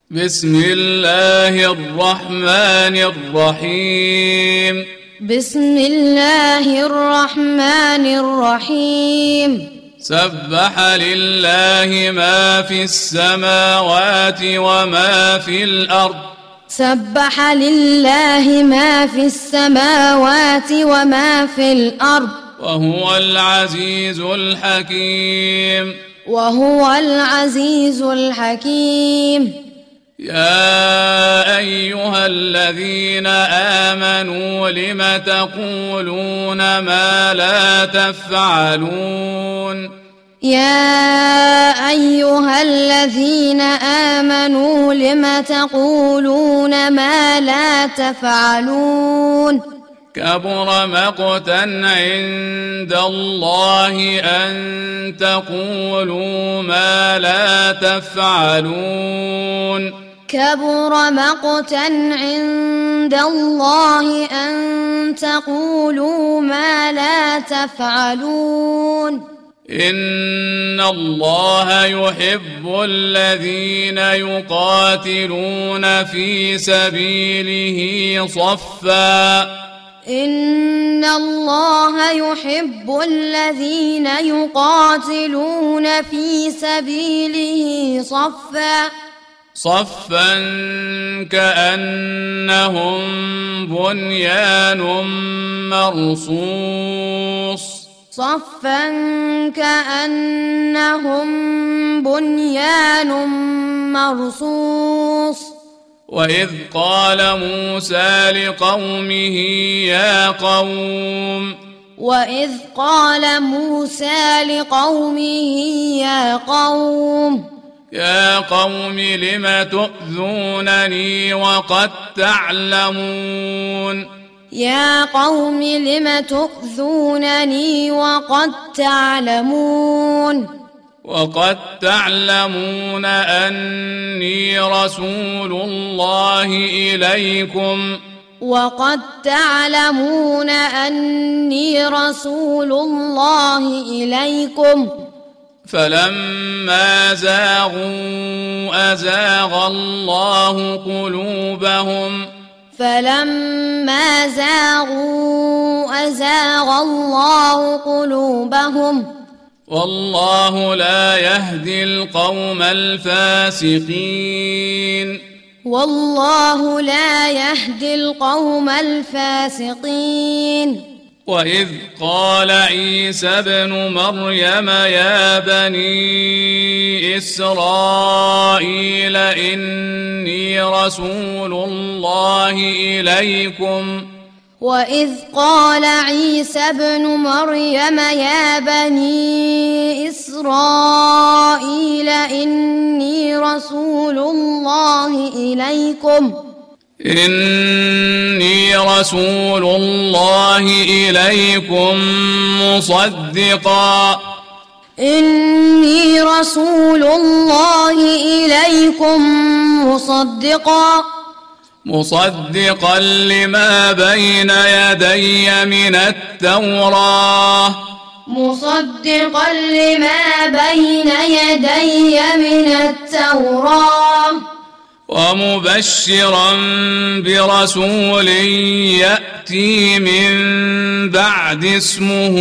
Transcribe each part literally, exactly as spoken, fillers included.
بسم الله الرحمن الرحيم بسم الله الرحمن الرحيم سبح لله ما في السماوات وما في الأرض سبح لله ما في السماوات وما في الأرض وهو العزيز الحكيم وهو العزيز الحكيم يا أيها الذين آمنوا لم تقولون ما لا تفعلون يا أيها الذين آمنوا لم تقولون ما لا تفعلون كبر مقتا عند الله أن تقولوا ما لا تفعلون كبر مقتا عند الله أن تقولوا ما لا تفعلون إن الله يحب الذين يقاتلون في سبيله صفا إن الله يحب الذين يقاتلون في سبيله صفا صفا كأنهم بنيان مرصوص صفا كأنهم بنيان مرصوص وإذ قال موسى لقومه يا قوم وإذ قال موسى لقومه يا قوم يا قوم لم تؤذونني وقد تعلمون يا قوم لم تؤذونني وقد تعلمون وقد تعلمون أني رسول الله إليكم وقد تعلمون أني رسول الله إليكم فلما زاغوا أزاغ الله قلوبهم فلما زاغوا أزاغ الله قلوبهم والله لا يهدي القوم الفاسقين والله لا يهدي القوم الفاسقين وإذ قال عيسى ابن مريم يا بني إسرائيل إني رسول الله إليكم وإذ قال عيسى ابن مريم يا بني إسرائيل إني رسول الله إليكم إني رسول الله إليكم مصدقا إني رسول الله إليكم مصدقا مصدقا لما بين يدي من التوراة مصدقا لما بين يدي من التوراة ومبشرا برسول يأتي من بعد اسمه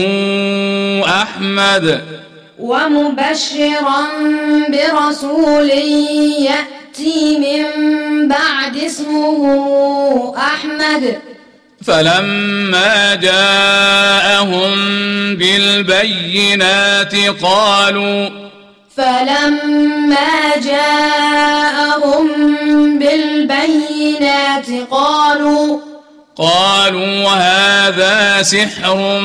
أحمد ومبشرا برسول يأتي من بعد اسمه أحمد فلما جاءهم بالبينات قالوا فلما جاءهم بالبينات قالوا قالوا هذا سحر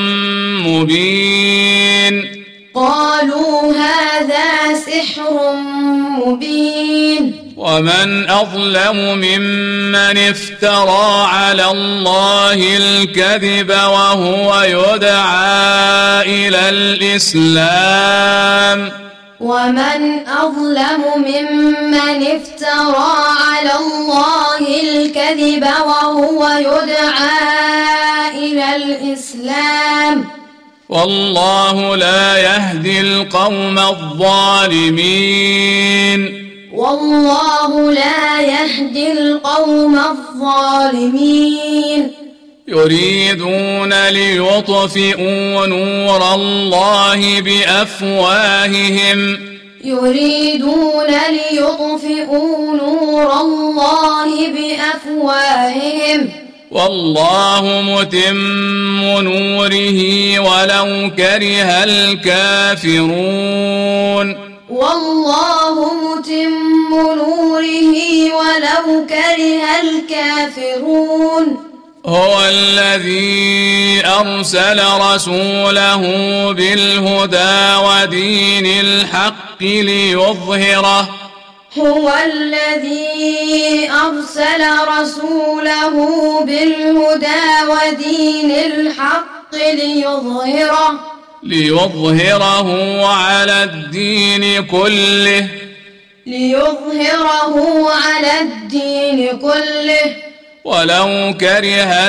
مبين قالوا هذا سحر مبين ومن أظلم ممن افترى على الله الكذب وهو يدعى إلى الإسلام ومن أظلم ممن افترى على الله الكذب وهو يدعى إلى الإسلام والله لا يهدي القوم الظالمين والله لا يهدي القوم الظالمين يريدون ليطفئوا نور الله بأفواههم يريدون ليطفئوا نور الله بأفواههم والله متم نوره ولو كره الكافرون والله متم نوره ولو كره الكافرون هو الذي أرسل رسوله بالهدى ودين الحق ليظهره هو الذي أرسل رسوله بالهدى ودين الحق ليظهره ليظهره على الدين كله ليظهره على الدين كله ولو كره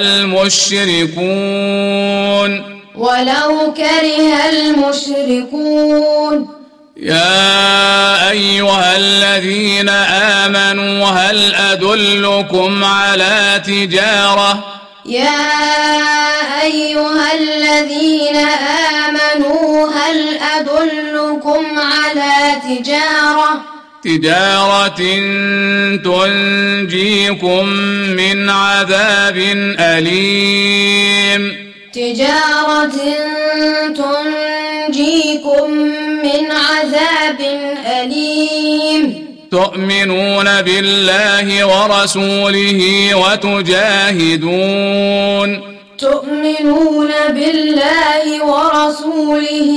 المشركون ولو كره المشركون يا أيها الذين آمنوا هل أدلكم على تجارة يا أيها الذين آمنوا هل أدلكم على تجارة تجارة تنجيكم من عذاب أليم تجارة تنجيكم من عذاب أليم تؤمنون بالله ورسوله وتجاهدون تؤمنون بالله ورسوله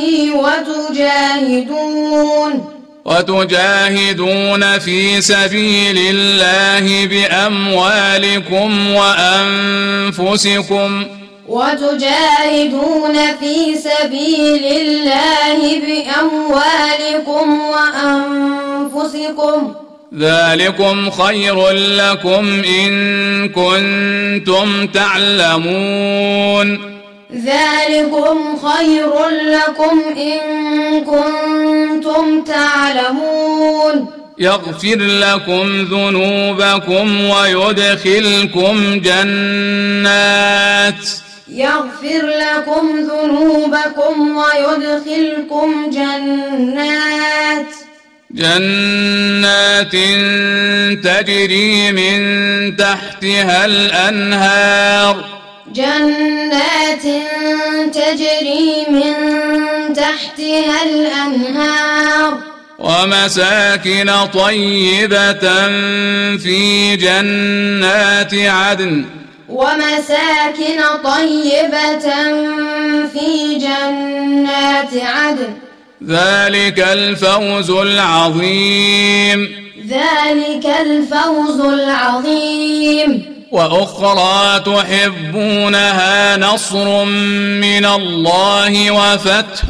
وتجاهدون وتجاهدون في سبيل الله بأموالكم وأنفسكم وتجاهدون في سبيل الله بأموالكم وأنفسكم ذلكم خير لكم إن كنتم تعلمون ذلكم خير لكم إن كنتم تعلمون يغفر لكم ذنوبكم ويدخلكم جنات يغفر لكم ذنوبكم ويدخلكم جنات جنات تجري من تحتها الأنهار جنات تجري من تحتها الأنهار ومساكن طيبة في جنات عدن ومساكن طيبة في جنات عدن ذلك الفوز العظيم ذلك الفوز العظيم وأخرى تحبونها نصر من الله وفتح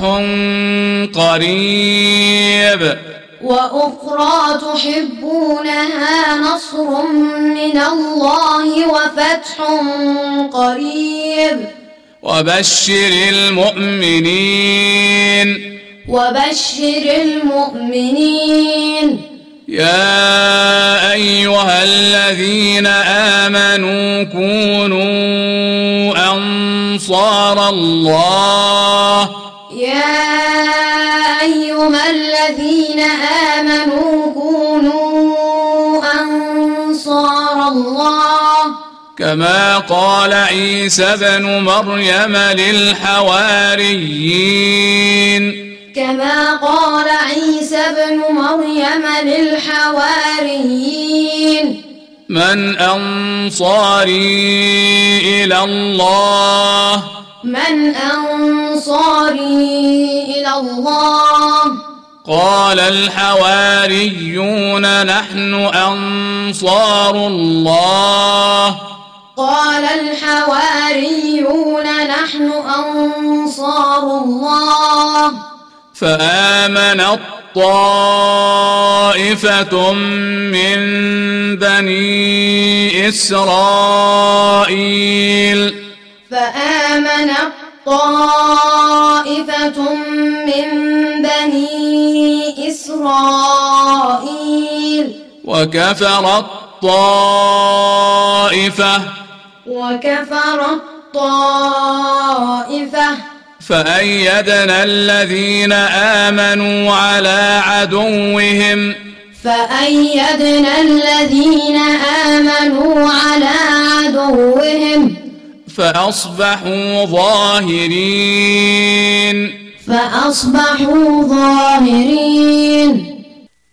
قريب وأخرى تحبونها نصر من الله وفتح قريب وبشر المؤمنين وبشر المؤمنين يا أيها الذين آمنوا كونوا أنصار الله يا أيها الذين آمنوا كونوا أنصار الله كما قال عيسى ابن مريم للحواريين كما قال عيسى ابن مريم للحواريين من أنصاري إلى الله من أنصاري إلى الله قال الحواريون نحن أنصار الله قال الحواريون نحن أنصار الله فآمنت طائفة من بني إسرائيل فآمنت طائفة من بني إسرائيل وكفرت الطائفة وكفر الطائفة فأيدنا الذين آمنوا على عدوهم فأيدنا الذين آمنوا على عدوهم فأصبحوا ظاهرين فأصبحوا ظاهرين